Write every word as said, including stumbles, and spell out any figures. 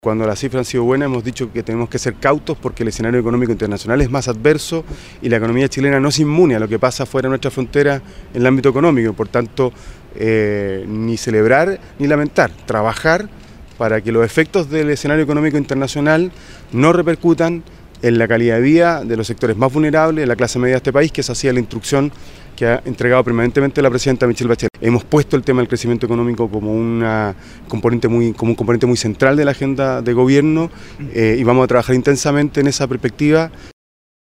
Cuando las cifras han sido buenas hemos dicho que tenemos que ser cautos porque el escenario económico internacional es más adverso y la economía chilena no es inmune a lo que pasa fuera de nuestra frontera en el ámbito económico. Por tanto, eh, ni celebrar ni lamentar, trabajar para que los efectos del escenario económico internacional no repercutan en la calidad de vida de los sectores más vulnerables, de la clase media de este país, que esa ha sido la instrucción que ha entregado permanentemente la presidenta Michelle Bachelet. Hemos puesto el tema del crecimiento económico como, una componente muy, como un componente muy central de la agenda de gobierno eh, y vamos a trabajar intensamente en esa perspectiva.